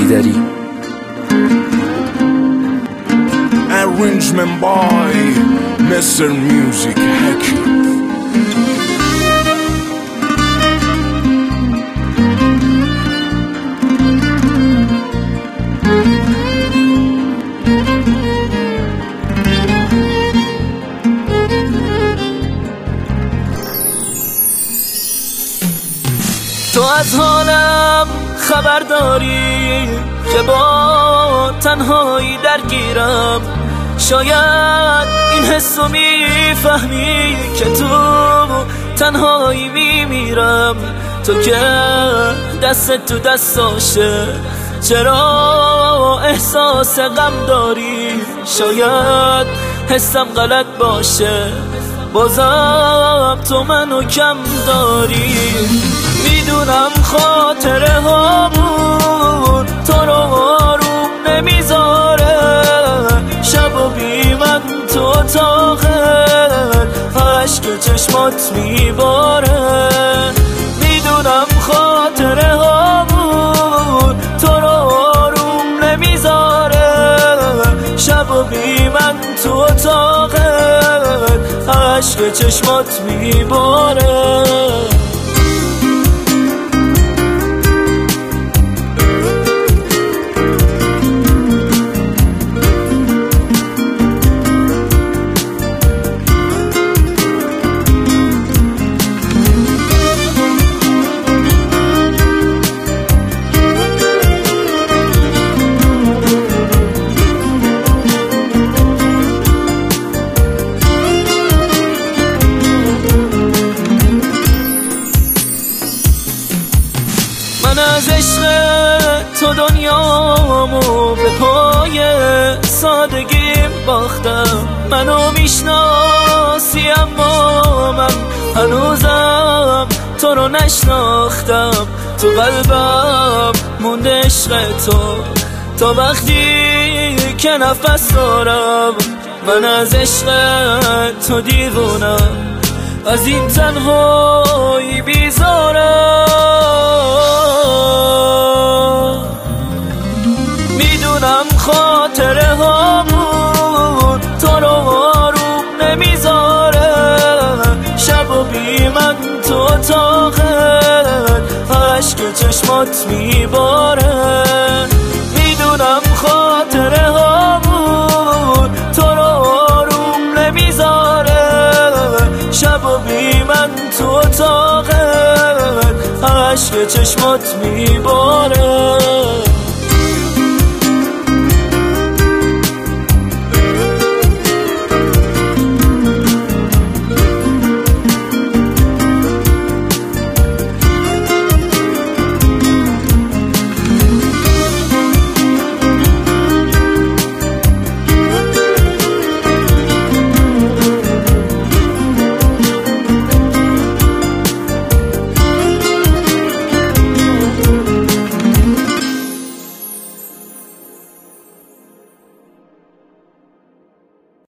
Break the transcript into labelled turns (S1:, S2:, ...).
S1: حیدری.
S2: Arrangement by Mr. Music Hakim.
S3: تو از حالم خبر داری که با تنهایی درگیرم، شاید این حسو میفهمی که تو تنهایی میمیرم. تو که دست تو دستاشه چرا احساس غم داری؟ شاید حسم غلط باشه بازم تو منو کم داری. میدونم خاطره هامون تو رو آروم نمیذاره، شب و بی من تو اتاقت عشق چشمات میباره. میدونم خاطره هامون تو رو آروم نمیذاره، شب و بی من تو اتاقت عشق چشمات میباره. من از عشق تو دنیامو به پای سادگیم باختم. منو میشناسی اما من هنوزم تو رو نشناختم. تو قلبم مونده عشق تو تا وقتی که نفس دارم. من از عشق تو دیوونم، از این تنهایی بیزارم. میدونم خاطره هامون تو رو آروم نمیذاره، شب و بی من تو اتاقت عشق چشمات میباره. میدونم خاطره هامون تو رو آروم نمیذاره، شب و بی من تو اتاقت عشق چشمات میباره.